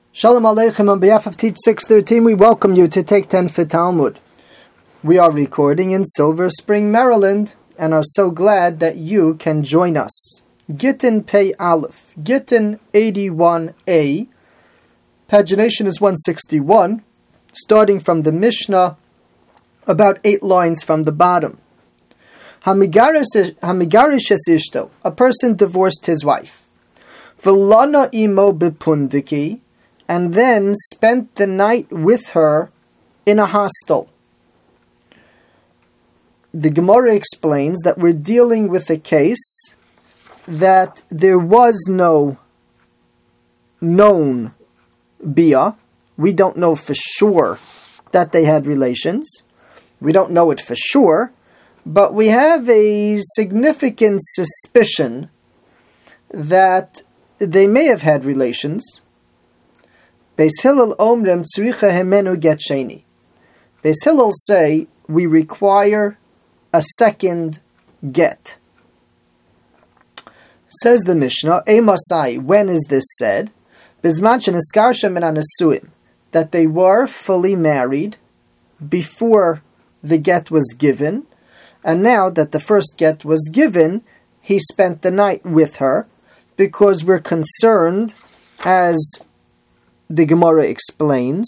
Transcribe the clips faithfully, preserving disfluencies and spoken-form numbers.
Shalom Aleichem, on behalf of Teach six thirteen, we welcome you to Take ten for Talmud. We are recording in Silver Spring, Maryland, and are so glad that you can join us. Gittin Pei Aleph, Gittin eighty-one A, pagination is one sixty-one, starting from the Mishnah, about eight lines from the bottom. Hamigarish es ishto, a person divorced his wife. V'lana imo bepundiki, and then spent the night with her in a hostel. The Gemara explains that we're dealing with a case that there was no known bia. We don't know for sure that they had relations. We don't know it for sure, but we have a significant suspicion that they may have had relations. Beis Hillel omrim tzricha hemenu get sheni. Beis Hillel say we require a second get. Says the Mishnah, Emasai, when is this said? Bizman sheniskarsham min hanesuim, that they were fully married before the get was given, and now that the first get was given, he spent the night with her, because we're concerned, as the Gemara explains,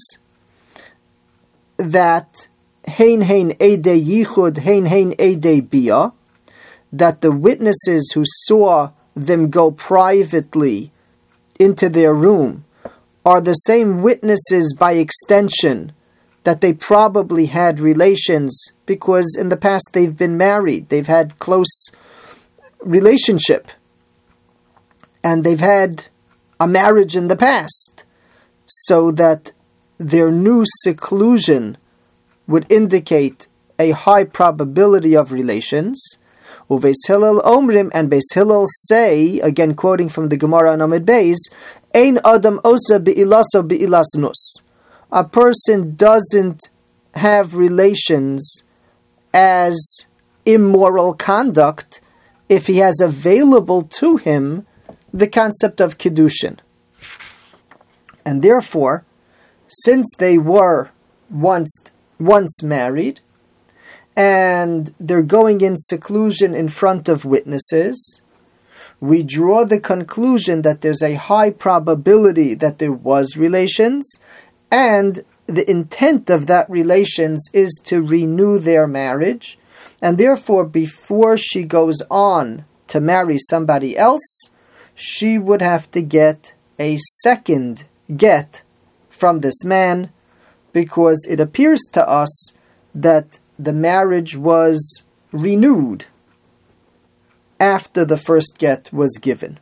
that hein hein edei yichud, hein hein edei bia, that the witnesses who saw them go privately into their room are the same witnesses by extension that they probably had relations, because in the past they've been married, they've had close relationship, and they've had a marriage in the past, so that their new seclusion would indicate a high probability of relations. Uveis Hillel omrim, and Beis Hillel say, again quoting from the Gemara on Amud Beis, Ein adam osa be'ilaso be'ilasnus. A person doesn't have relations as immoral conduct if he has available to him the concept of Kiddushin. And therefore, since they were once once married, and they're going in seclusion in front of witnesses, we draw the conclusion that there's a high probability that there was relations, and the intent of that relations is to renew their marriage, and therefore before she goes on to marry somebody else, she would have to get a second get from this man, because it appears to us that the marriage was renewed after the first get was given.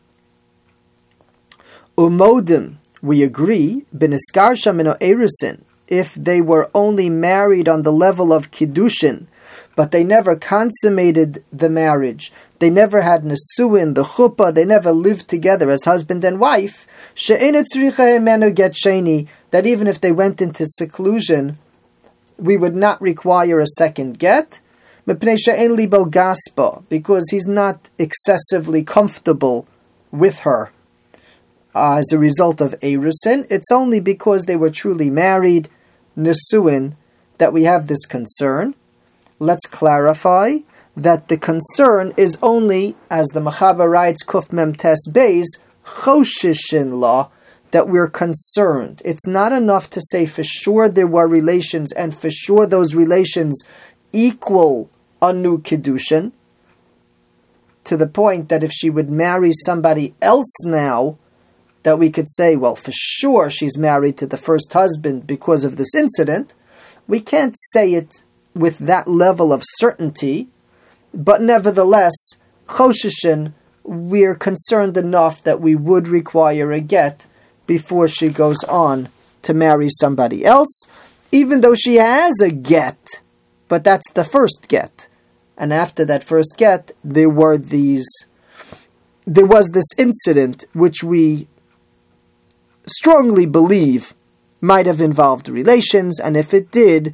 Umodim, we agree, b'niskarsha min ha'erusin, if they were only married on the level of kiddushin, but they never consummated the marriage, they never had nesuin, the chuppah, they never lived together as husband and wife, she'enet tzricha hemenu get sheni, that even if they went into seclusion, we would not require a second get, mepnei she'en libo gaspa, because he's not excessively comfortable with her. Uh, as a result of erusin, it's only because they were truly married, nesuin, that we have this concern. Let's clarify that the concern is only, as the Mechaber writes, Kuf Mem Tes Beis, Choshishin law, that we're concerned. It's not enough to say for sure there were relations, and for sure those relations equal a new Kiddushin, to the point that if she would marry somebody else now, that we could say, well, for sure she's married to the first husband because of this incident. We can't say it with that level of certainty, but nevertheless, Choshishin, we're concerned enough that we would require a get before she goes on to marry somebody else, even though she has a get, but that's the first get. And after that first get, there were these, there was this incident which we strongly believe might have involved relations, and if it did,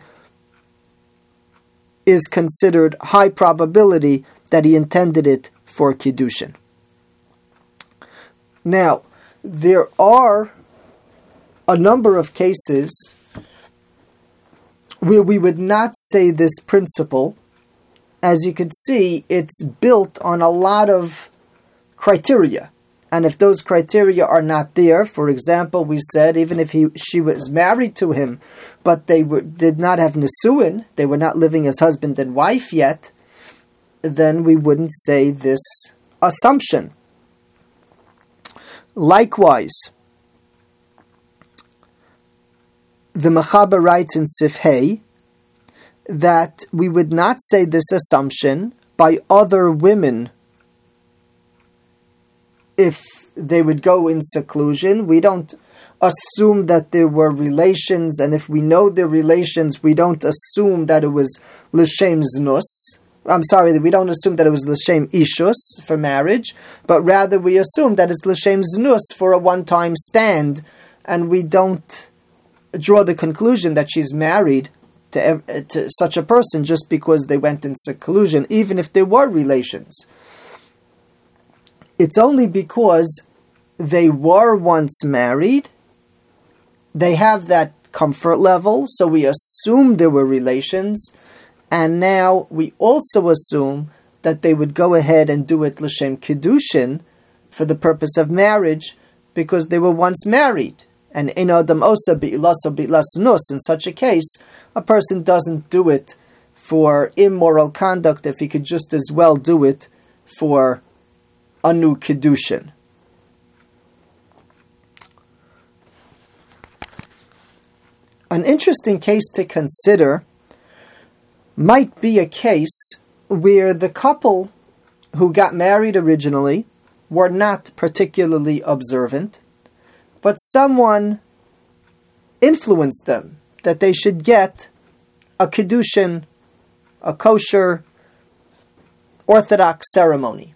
is considered high probability that he intended it for Kiddushin. Now, there are a number of cases where we would not say this principle. As you can see, it's built on a lot of criteria. And if those criteria are not there, for example, we said even if he she was married to him, but they were, did not have Nisuin, they were not living as husband and wife yet, then we wouldn't say this assumption. Likewise, the Mechaber writes in Sif Hey that we would not say this assumption by other women if they would go in seclusion. We don't assume that there were relations, and if we know the relations, we don't assume that it was l'shem znus. I'm sorry, we don't assume that it was l'shem ishus for marriage, but rather we assume that it's l'shem znus for a one-time stand, and we don't draw the conclusion that she's married to, to such a person just because they went in seclusion, even if there were relations. It's only because they were once married, they have that comfort level, so we assume there were relations, and now we also assume that they would go ahead and do it l'shem kiddushin for the purpose of marriage, because they were once married. And ein adam osa bi'ilasa bi'ilas nus. In such a case, a person doesn't do it for immoral conduct if he could just as well do it for a new kiddushin. An interesting case to consider might be a case where the couple who got married originally were not particularly observant, but someone influenced them that they should get a kiddushin, a kosher, orthodox ceremony.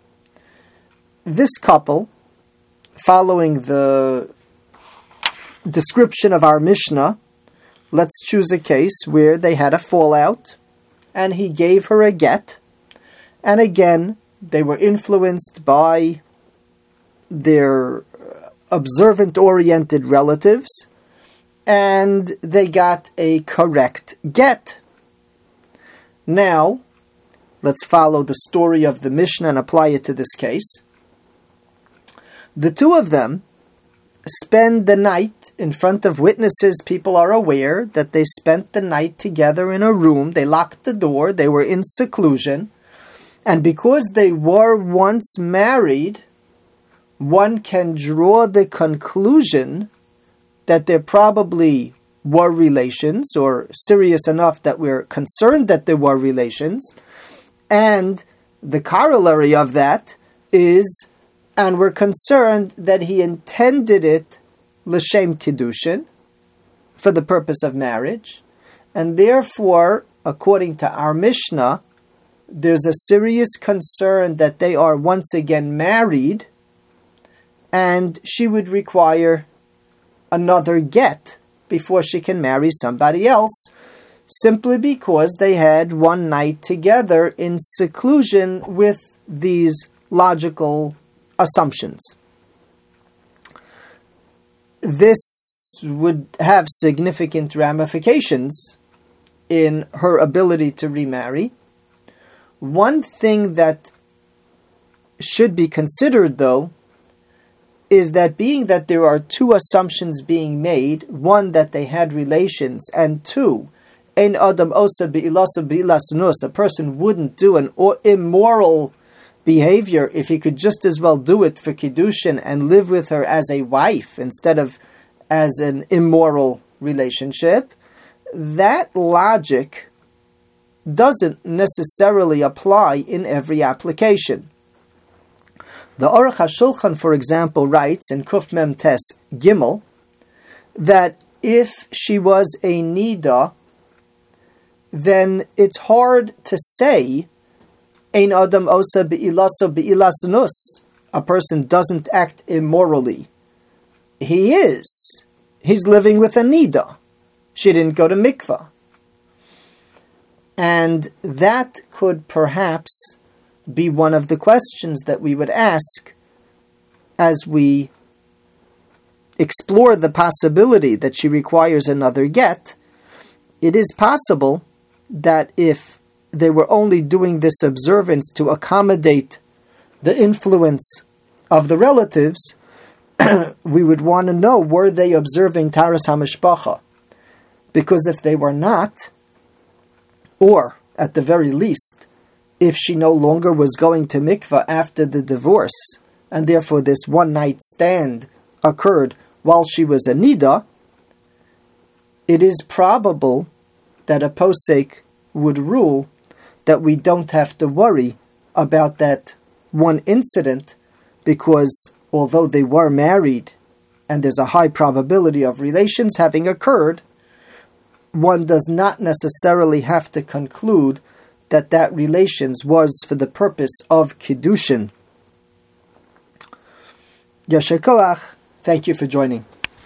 This couple, following the description of our Mishnah, let's choose a case where they had a fallout, and he gave her a get, and again, they were influenced by their observant-oriented relatives, and they got a correct get. Now, let's follow the story of the Mishnah and apply it to this case. The two of them spend the night in front of witnesses. People are aware that they spent the night together in a room. They locked the door. They were in seclusion. And because they were once married, one can draw the conclusion that there probably were relations, or serious enough that we're concerned that there were relations. And the corollary of that is, and we're concerned that he intended it l'shem kiddushin, for the purpose of marriage. And therefore, according to our Mishnah, there's a serious concern that they are once again married, and she would require another get before she can marry somebody else, simply because they had one night together in seclusion with these logical assumptions. This would have significant ramifications in her ability to remarry. One thing that should be considered, though, is that being that there are two assumptions being made, one, that they had relations, and two, ein adam osa bi'ilasa bi'ilas nus, a person wouldn't do an immoral behavior if he could just as well do it for kiddushin and live with her as a wife instead of as an immoral relationship. That logic doesn't necessarily apply in every application. The Aruch HaShulchan, for example, writes in Kuf Mem Tes Gimel that if she was a nida, then it's hard to say ein adam osa bi'ilasa bi'ilas nus. A person doesn't act immorally. He is. He's living with a nida. She didn't go to mikvah. And that could perhaps be one of the questions that we would ask as we explore the possibility that she requires another get, it is possible that if they were only doing this observance to accommodate the influence of the relatives, we would want to know, were they observing Taharas HaMishpacha? Because if they were not, or at the very least, if she no longer was going to mikvah after the divorce, and therefore this one night stand occurred while she was a nida, it is probable that a posek would rule that we don't have to worry about that one incident, because although they were married and there's a high probability of relations having occurred, one does not necessarily have to conclude that that relations was for the purpose of Kiddushin. Yasher Koach, thank you for joining.